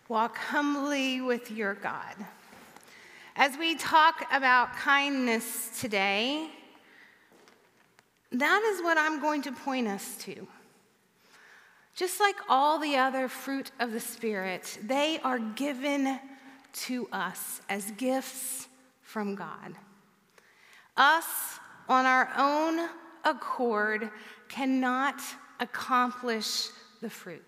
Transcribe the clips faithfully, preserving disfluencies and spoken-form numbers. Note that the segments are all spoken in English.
Walk humbly with your God. As we talk about kindness today, that is what I'm going to point us to. Just like all the other fruit of the Spirit, they are given to us as gifts from God. Us, on our own accord, cannot accomplish the fruit.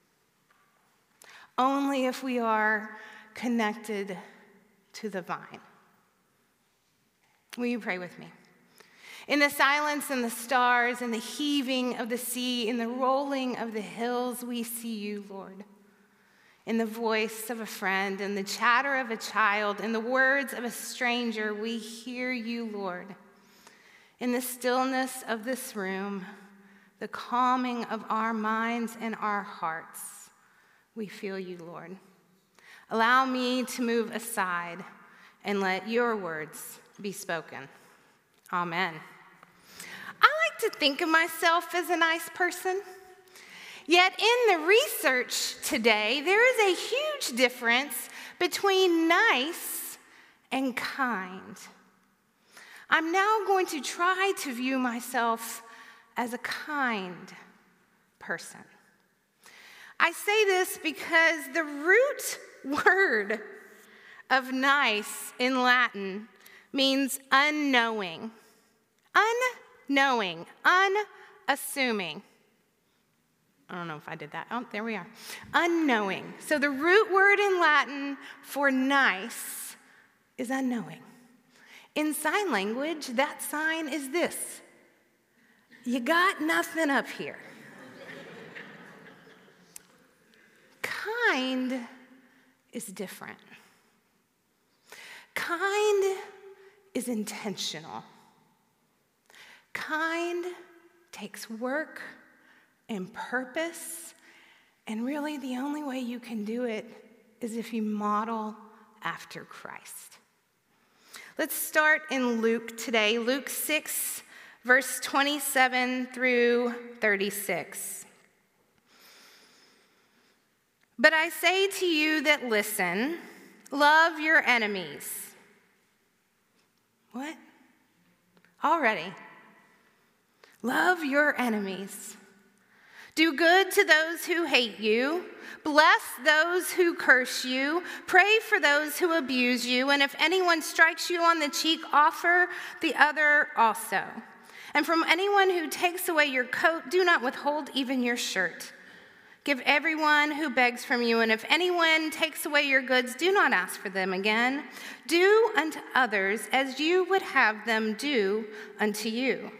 Only if we are connected to the vine. Will you pray with me? In the silence and the stars and the heaving of the sea, in the rolling of the hills, we see you, Lord. In the voice of a friend, in the chatter of a child, in the words of a stranger, we hear you, Lord. In the stillness of this room, the calming of our minds and our hearts, we feel you, Lord. Allow me to move aside and let your words be spoken. Amen. I like to think of myself as a nice person. Yet in the research today, there is a huge difference between nice and kind. I'm now going to try to view myself as a kind person. I say this because the root word of nice in Latin means unknowing, unknowing, unassuming. I don't know if I did that. Oh, there we are. Unknowing. So the root word in Latin for nice is unknowing. In sign language, that sign is this. You got nothing up here. Kind is different. Kind is intentional. Kind takes work and purpose, and really the only way you can do it is if you model after Christ. Let's start in Luke today, Luke six, verse twenty-seven through thirty-six. But I say to you that listen, love your enemies. What? Already. Love your enemies. Do good to those who hate you. Bless those who curse you. Pray for those who abuse you. And if anyone strikes you on the cheek, offer the other also. And from anyone who takes away your coat, do not withhold even your shirt. Give everyone who begs from you, and if anyone takes away your goods, do not ask for them again. Do unto others as you would have them do unto you.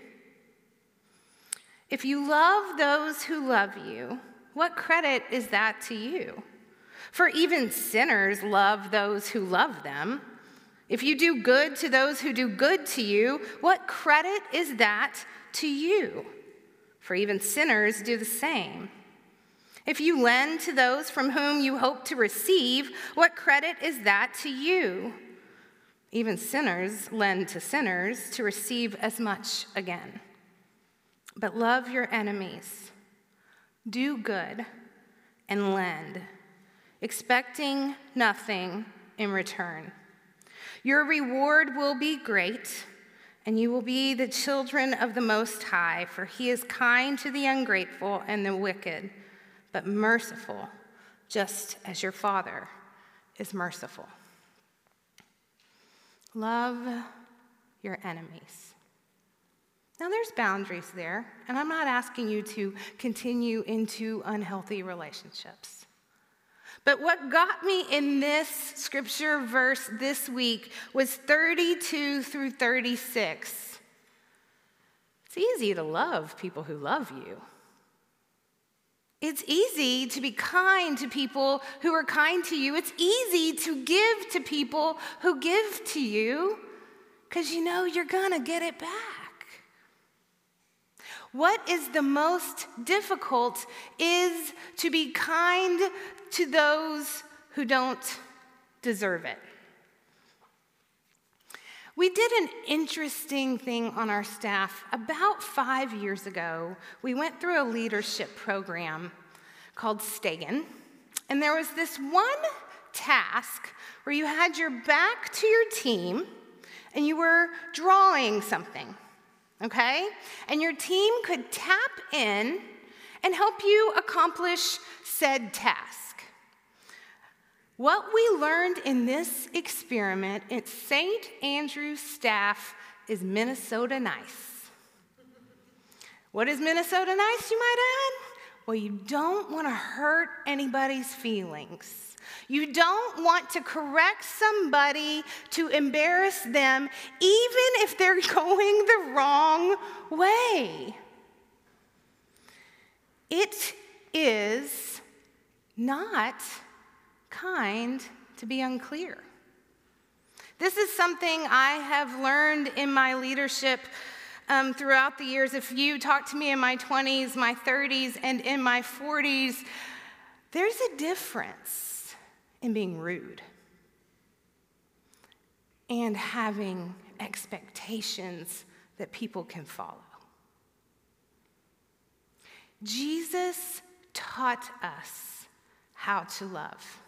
If you love those who love you, what credit is that to you? For even sinners love those who love them. If you do good to those who do good to you, what credit is that to you? For even sinners do the same. If you lend to those from whom you hope to receive, what credit is that to you? Even sinners lend to sinners to receive as much again. But love your enemies. Do good and lend, expecting nothing in return. Your reward will be great, and you will be the children of the Most High, for he is kind to the ungrateful and the wicked, but merciful, just as your Father is merciful. Love your enemies. Now, there's boundaries there, and I'm not asking you to continue into unhealthy relationships. But what got me in this scripture verse this week was thirty-two through thirty-six. It's easy to love people who love you. It's easy to be kind to people who are kind to you. It's easy to give to people who give to you because you know you're going to get it back. What is the most difficult is to be kind to those who don't deserve it. We did an interesting thing on our staff. About five years ago, we went through a leadership program called Stagen. And there was this one task where you had your back to your team and you were drawing something, okay? And your team could tap in and help you accomplish said task. What we learned in this experiment at Saint Andrew's staff is Minnesota nice. What is Minnesota nice, you might add? Well, you don't want to hurt anybody's feelings. You don't want to correct somebody to embarrass them, even if they're going the wrong way. It is not kind to be unclear. This is something I have learned in my leadership um, throughout the years. If you talk to me in my twenties, my thirties, and in my forties, there's a difference in being rude and having expectations that people can follow. Jesus taught us how to love.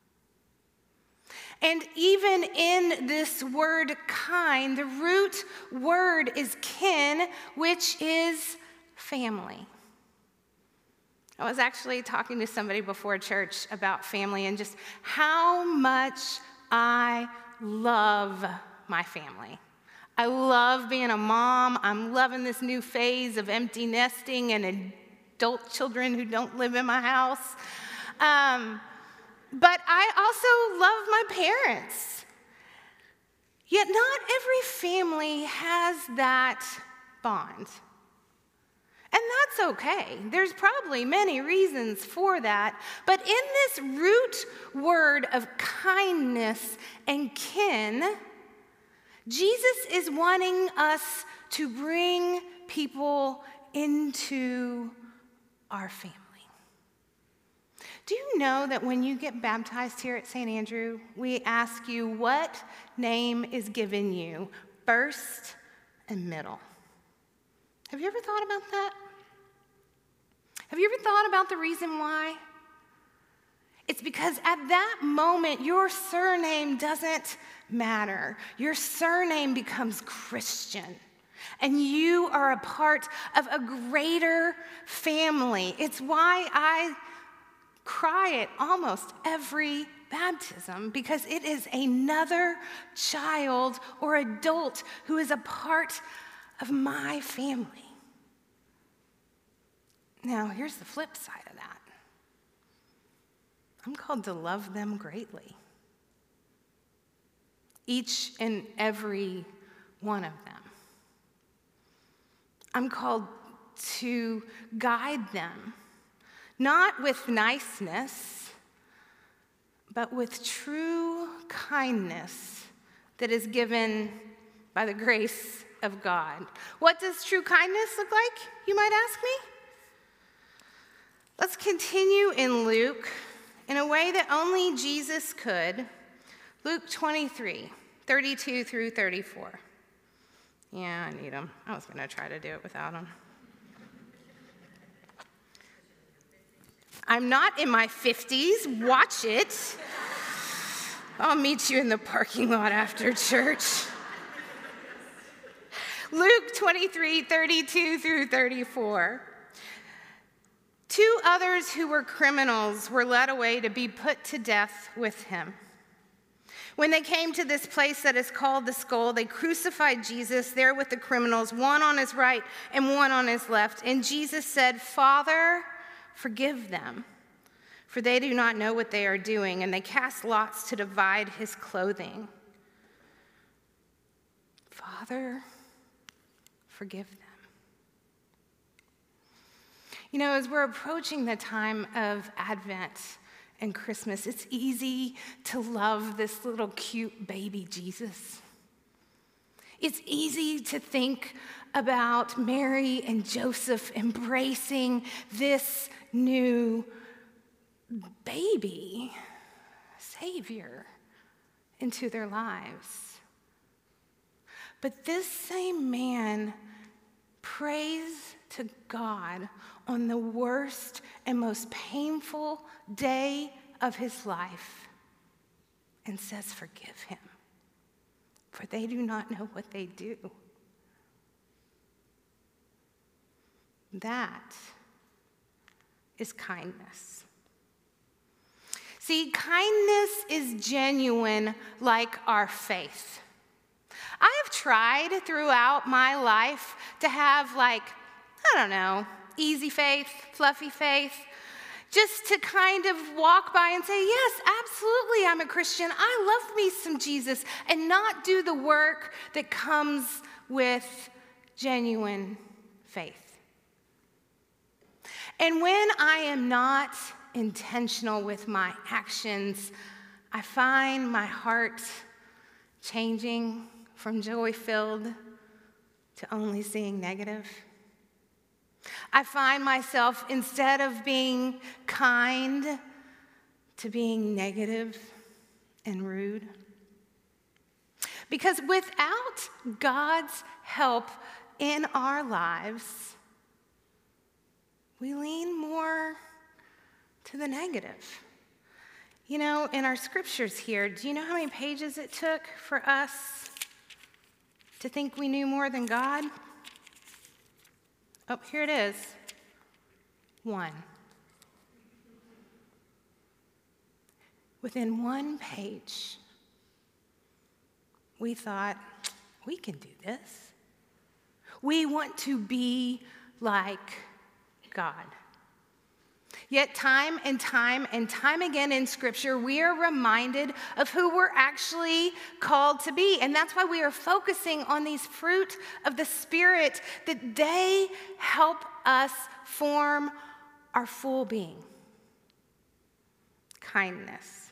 And even in this word kind, the root word is kin, which is family. I was actually talking to somebody before church about family and just how much I love my family. I love being a mom. I'm loving this new phase of empty nesting and adult children who don't live in my house. Um, but I also love my parents. Yet not every family has that bond. And that's okay. There's probably many reasons for that. But in this root word of kindness and kin, Jesus is wanting us to bring people into our family. Do you know that when you get baptized here at Saint Andrew, we ask you what name is given you, first and middle? Have you ever thought about that? Have you ever thought about the reason why? It's because at that moment, your surname doesn't matter. Your surname becomes Christian, and you are a part of a greater family. It's why I cry at almost every baptism, because it is another child or adult who is a part of my family. Now, here's the flip side of that. I'm called to love them greatly. Each and every one of them. I'm called to guide them, not with niceness, but with true kindness that is given by the grace of God. What does true kindness look like, you might ask me? Let's continue in Luke in a way that only Jesus could. Luke twenty-three, thirty-two through thirty-four. Yeah, I need them. I was going to try to do it without them. I'm not in my fifties. Watch it. I'll meet you in the parking lot after church. Luke twenty-three, thirty-two through thirty-four. Two others who were criminals were led away to be put to death with him. When they came to this place that is called the Skull, they crucified Jesus there with the criminals, one on his right and one on his left. And Jesus said, "Father, forgive them, for they do not know what they are doing." And they cast lots to divide his clothing. Father, forgive them. You know, as we're approaching the time of Advent and Christmas, it's easy to love this little cute baby Jesus. It's easy to think about Mary and Joseph embracing this new baby Savior into their lives. But this same man prays to God on the worst and most painful day of his life and says, forgive him, for they do not know what they do. That is kindness. See, kindness is genuine like our faith. I have tried throughout my life to have, like, I don't know, easy faith, fluffy faith, just to kind of walk by and say, yes, absolutely, I'm a Christian. I love me some Jesus, and not do the work that comes with genuine faith. And when I am not intentional with my actions, I find my heart changing from joy-filled to only seeing negative. I find myself, instead of being kind, to being negative and rude. Because without God's help in our lives, we lean more to the negative. You know, in our scriptures here, do you know how many pages it took for us to think we knew more than God? Oh, here it is. One. Within one page, we thought, we can do this. We want to be like God. Yet time and time and time again in Scripture, we are reminded of who we're actually called to be. And that's why we are focusing on these fruit of the Spirit, that they help us form our full being. Kindness.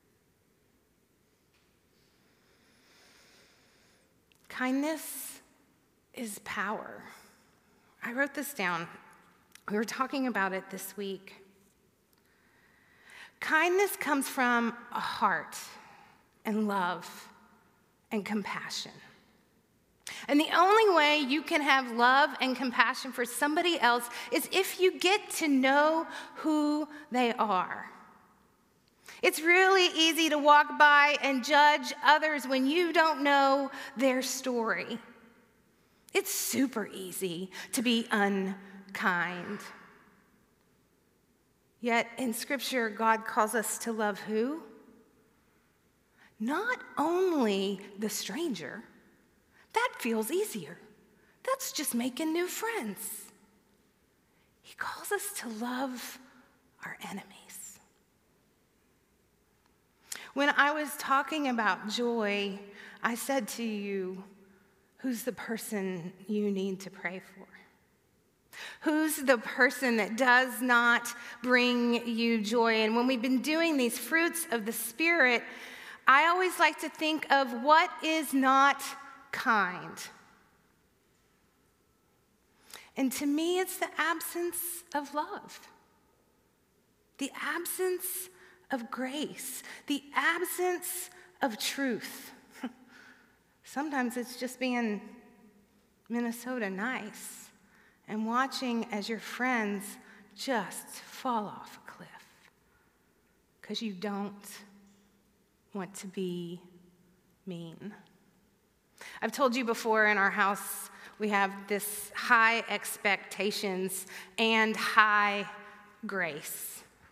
Kindness is power. I wrote this down. We were talking about it this week. Kindness comes from a heart and love and compassion. And the only way you can have love and compassion for somebody else is if you get to know who they are. It's really easy to walk by and judge others when you don't know their story. It's super easy to be unkind. Yet in Scripture, God calls us to love who? Not only the stranger. That feels easier. That's just making new friends. He calls us to love our enemies. When I was talking about joy, I said to you, who's the person you need to pray for? Who's the person that does not bring you joy? And when we've been doing these fruits of the Spirit, I always like to think of what is not kind. And to me, it's the absence of love, the absence of grace, the absence of truth. Sometimes it's just being Minnesota nice and watching as your friends just fall off a cliff because you don't want to be mean. I've told you before, in our house, we have this high expectations and high grace.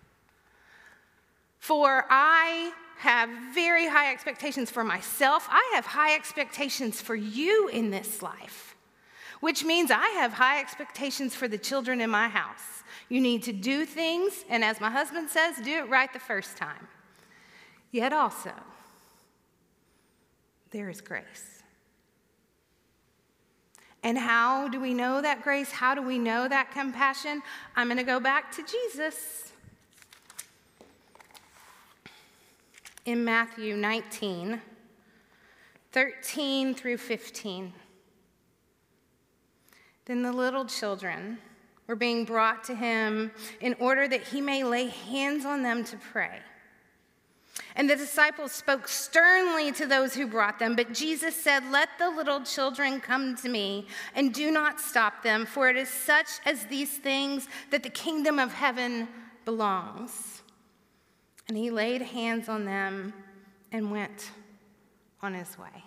For I have very high expectations for myself. I have high expectations for you in this life, which means I have high expectations for the children in my house. You need to do things, and as my husband says, do it right the first time. Yet also, there is grace. And how do we know that grace? How do we know that compassion? I'm going to go back to Jesus. In Matthew nineteen, thirteen through fifteen. Then the little children were being brought to him in order that he may lay hands on them to pray. And the disciples spoke sternly to those who brought them, but Jesus said, "Let the little children come to me, and do not stop them, for it is such as these things that the kingdom of heaven belongs." And he laid hands on them and went on his way.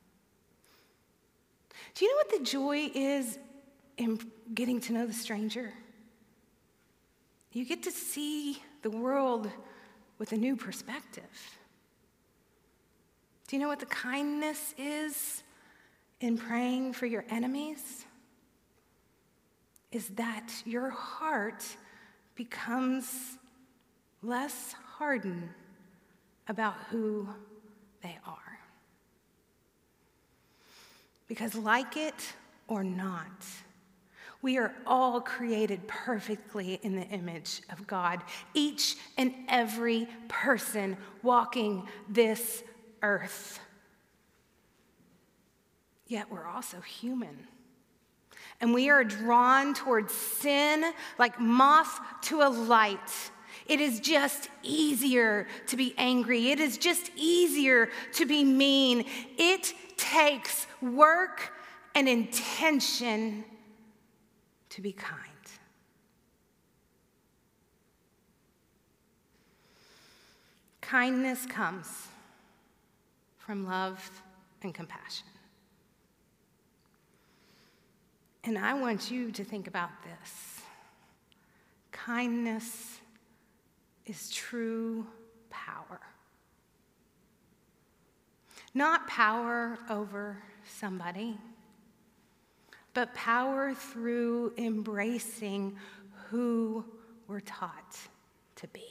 Do you know what the joy is in getting to know the stranger? You get to see the world with a new perspective. Do you know what the kindness is in praying for your enemies? Is that your heart becomes less hardened about who they are. Because like it or not, we are all created perfectly in the image of God. Each and every person walking this earth. Yet we're also human. And we are drawn towards sin like moth to a light. It is just easier to be angry. It is just easier to be mean. It takes work and intention to be kind. Kindness comes from love and compassion. And I want you to think about this. Kindness is true power. Not power over somebody, but power through embracing who we're taught to be.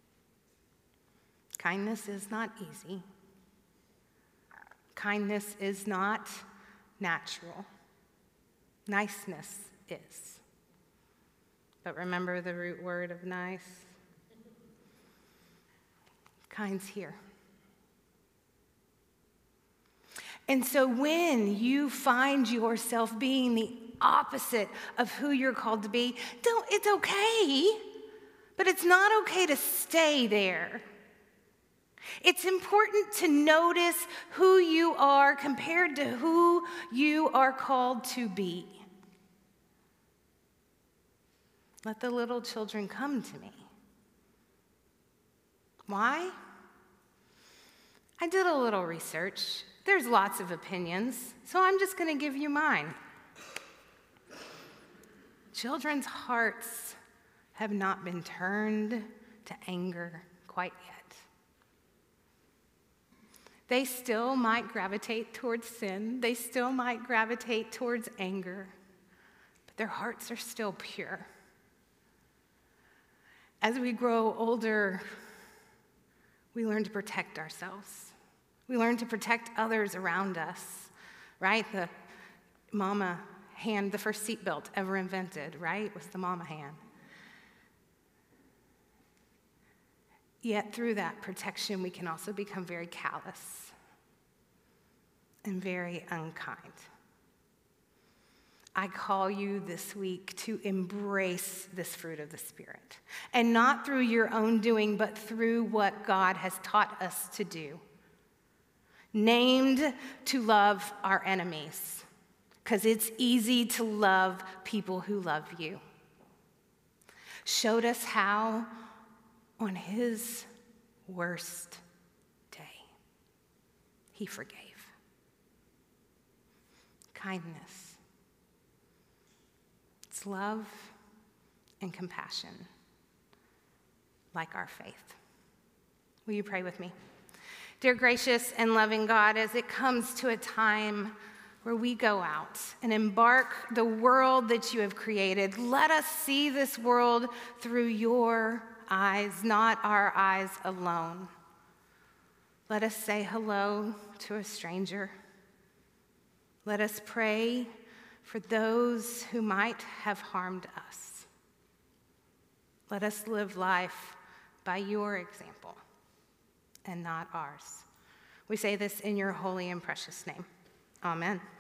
Kindness is not easy. Kindness is not natural. Niceness is. But remember the root word of nice? Kind's here. And so when you find yourself being the opposite of who you're called to be, don't, it's okay, but it's not okay to stay there. It's important to notice who you are compared to who you are called to be. Let the little children come to me. Why? I did a little research. There's lots of opinions, so I'm just going to give you mine. Children's hearts have not been turned to anger quite yet. They still might gravitate towards sin. They still might gravitate towards anger, but their hearts are still pure. As we grow older, we learn to protect ourselves. We learn to protect others around us, right? The mama hand, the first seatbelt ever invented, right, was the mama hand. Yet through that protection, we can also become very callous and very unkind. I call you this week to embrace this fruit of the Spirit, and not through your own doing, but through what God has taught us to do. Named to love our enemies, because it's easy to love people who love you. Showed us how on his worst day, he forgave. Kindness. It's love and compassion, like our faith. Will you pray with me? Dear gracious and loving God, as it comes to a time where we go out and embark the world that you have created, let us see this world through your eyes, not our eyes alone. Let us say hello to a stranger. Let us pray for those who might have harmed us. Let us live life by your example and not ours. We say this in your holy and precious name. Amen.